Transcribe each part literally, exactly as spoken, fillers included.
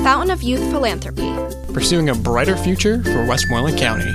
Fountain of Youth Philanthropy. Pursuing a brighter future for Westmoreland County.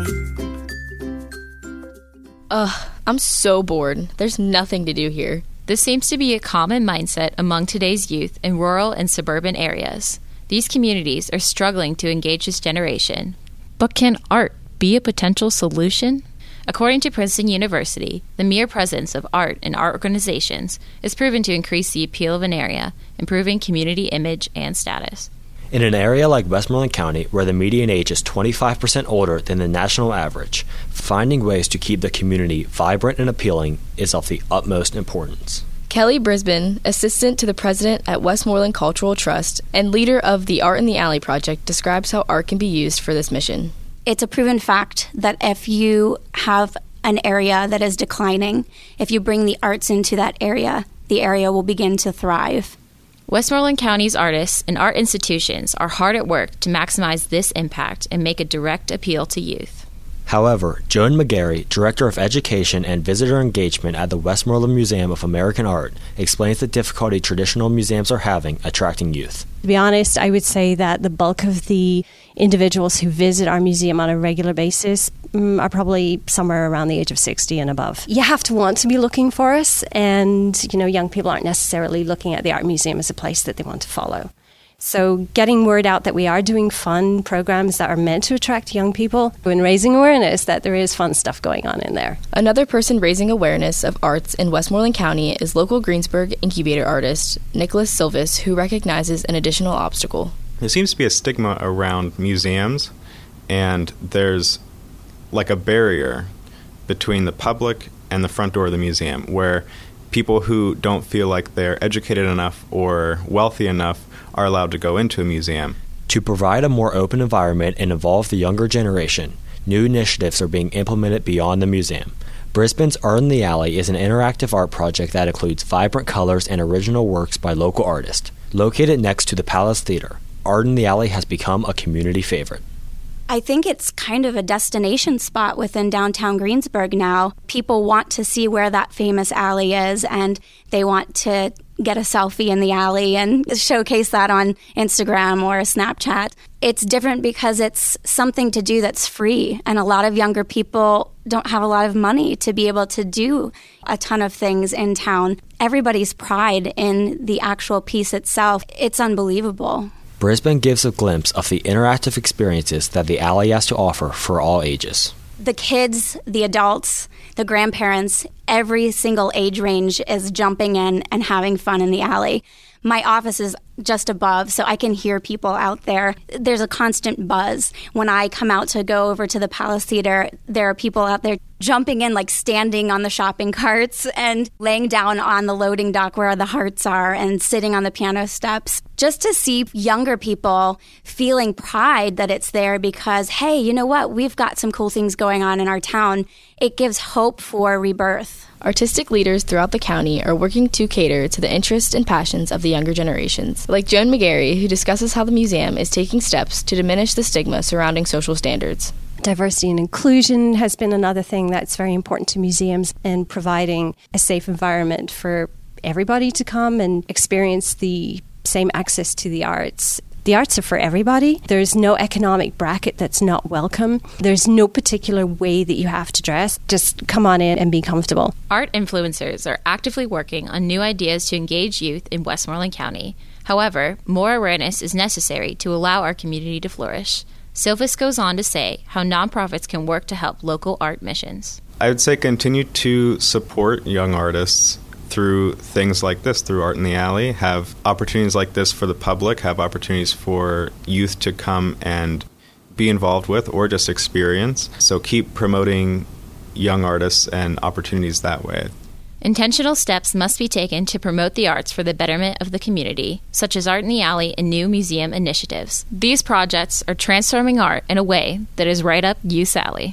Ugh, I'm so bored. There's nothing to do here. This seems to be a common mindset among today's youth in rural and suburban areas. These communities are struggling to engage this generation. But can art be a potential solution? According to Princeton University, the mere presence of art in art organizations is proven to increase the appeal of an area, improving community image and status. In an area like Westmoreland County, where the median age is twenty-five percent older than the national average, finding ways to keep the community vibrant and appealing is of the utmost importance. Kelly Brisbane, assistant to the president at Westmoreland Cultural Trust and leader of the Art in the Alley project, describes how art can be used for this mission. It's a proven fact that if you have an area that is declining, if you bring the arts into that area, the area will begin to thrive. Westmoreland County's artists and art institutions are hard at work to maximize this impact and make a direct appeal to youth. However, Joan McGarry, Director of Education and Visitor Engagement at the Westmoreland Museum of American Art, explains the difficulty traditional museums are having attracting youth. To be honest, I would say that the bulk of the individuals who visit our museum on a regular basis um, are probably somewhere around the age of sixty and above. You have to want to be looking for us, and you know, young people aren't necessarily looking at the art museum as a place that they want to follow. So getting word out that we are doing fun programs that are meant to attract young people and raising awareness that there is fun stuff going on in there. Another person raising awareness of arts in Westmoreland County is local Greensburg incubator artist Nicholas Silvis, who recognizes an additional obstacle. There seems to be a stigma around museums, and there's like a barrier between the public and the front door of the museum, where people who don't feel like they're educated enough or wealthy enough are allowed to go into a museum. To provide a more open environment and involve the younger generation, new initiatives are being implemented beyond the museum. Brisbane's Art in the Alley is an interactive art project that includes vibrant colors and original works by local artists. Located next to the Palace Theater, Art in the Alley has become a community favorite. I think it's kind of a destination spot within downtown Greensburg now. People want to see where that famous alley is, and they want to get a selfie in the alley and showcase that on Instagram or Snapchat. It's different because it's something to do that's free, and a lot of younger people don't have a lot of money to be able to do a ton of things in town. Everybody's pride in the actual piece itself, it's unbelievable. Brisbane gives a glimpse of the interactive experiences that the alley has to offer for all ages. The kids, the adults, the grandparents, every single age range is jumping in and having fun in the alley. My office is just above, so I can hear people out there. There's a constant buzz. When I come out to go over to the Palace Theater, there are people out there jumping in, like standing on the shopping carts and laying down on the loading dock where the hearts are and sitting on the piano steps, just to see younger people feeling pride that it's there because, hey, you know what? We've got some cool things going on in our town. It gives hope for rebirth. Artistic leaders throughout the county are working to cater to the interests and passions of the younger generations, like Joan McGarry, who discusses how the museum is taking steps to diminish the stigma surrounding social standards. Diversity and inclusion has been another thing that's very important to museums, and providing a safe environment for everybody to come and experience the same access to the arts. The arts are for everybody. There's no economic bracket that's not welcome. There's no particular way that you have to dress. Just come on in and be comfortable. Art influencers are actively working on new ideas to engage youth in Westmoreland County. However, more awareness is necessary to allow our community to flourish. Silvis goes on to say how nonprofits can work to help local art missions. I would say continue to support young artists through things like this, through Art in the Alley, have opportunities like this for the public, have opportunities for youth to come and be involved with or just experience. So keep promoting young artists and opportunities that way. Intentional steps must be taken to promote the arts for the betterment of the community, such as Art in the Alley and new museum initiatives. These projects are transforming art in a way that is right up youth's alley.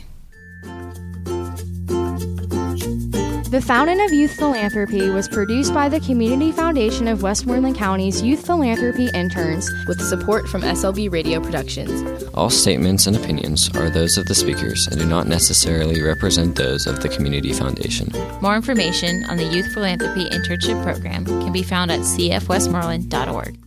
The Fountain of Youth Philanthropy was produced by the Community Foundation of Westmoreland County's Youth Philanthropy Interns with support from S L B Radio Productions. All statements and opinions are those of the speakers and do not necessarily represent those of the Community Foundation. More information on the Youth Philanthropy Internship Program can be found at c f westmoreland dot org.